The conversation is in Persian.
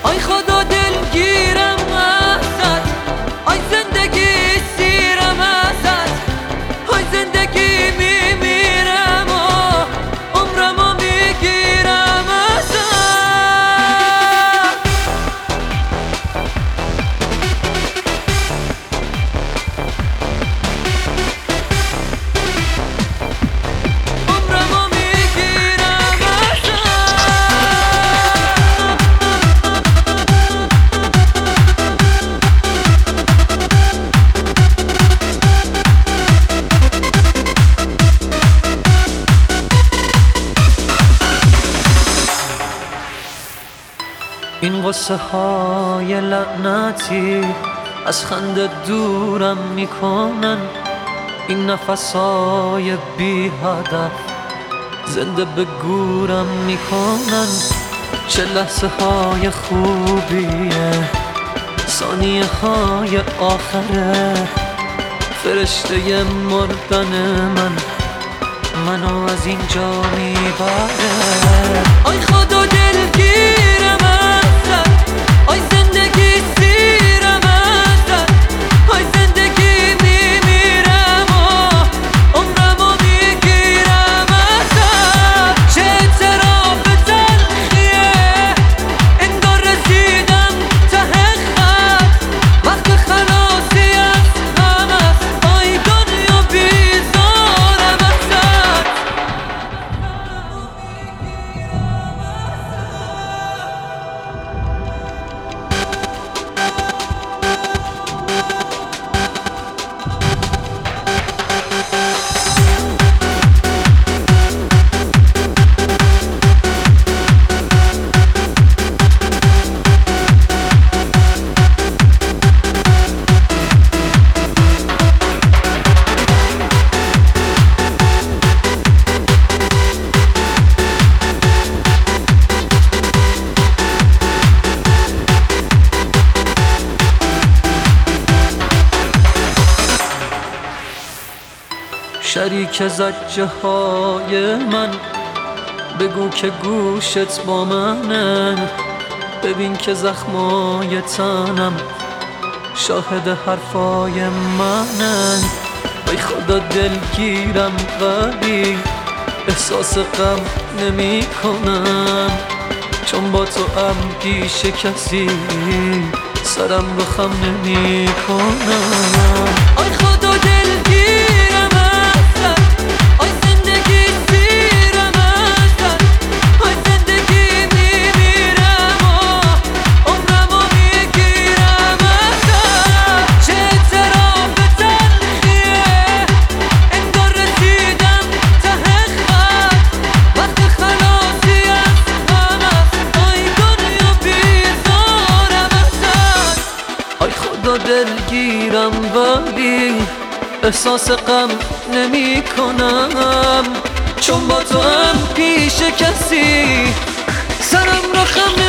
آی خدا دلگیرم ازت، آی زندگی سیرم ازت، آی زندگی میمیرم و عمرمو میگیرم ازت. این قصه های لعنتی از خنده دورم میکنن، این نفس های بی هدف زنده به گورم میکنن. چه لحظه های خوبیه، ثانیه های آخره، فرشته مردن منو از اینجا میبره. آی خدا دلگیرم ازت، آی زندگی سیرم ازت، آی زندگی میمیرم و عمرمو میگیرم ازت. چه اعتراف تلخیه، انگار رسیدم ته خط، وقت خلاصی از غم است، آی دنیا بیزارم ازت. شریک زجه های من، بگو که گوشت با منه، ببین که زخمای تنم شاهد حرفای منه. ای خدا دلگیرم ولی احساس غم نمی کنم، چون با تو هم پیش کسی سرم رو خم نمی کنم. آی خدا دلگیرم ازت، آی زندگی سیرم ازت، آی زندگی میمیرم و عمرمو میگیرم ازت. چه اعتراف تلخیه، انگار رسیدم ته خط، وقت خلاصی از غم است، آی دنیا بیزارم ازت. آی خدا دلگیرم ولی احساس غم نمی کنم، چون با تو هم پیش کسی سرم رو خم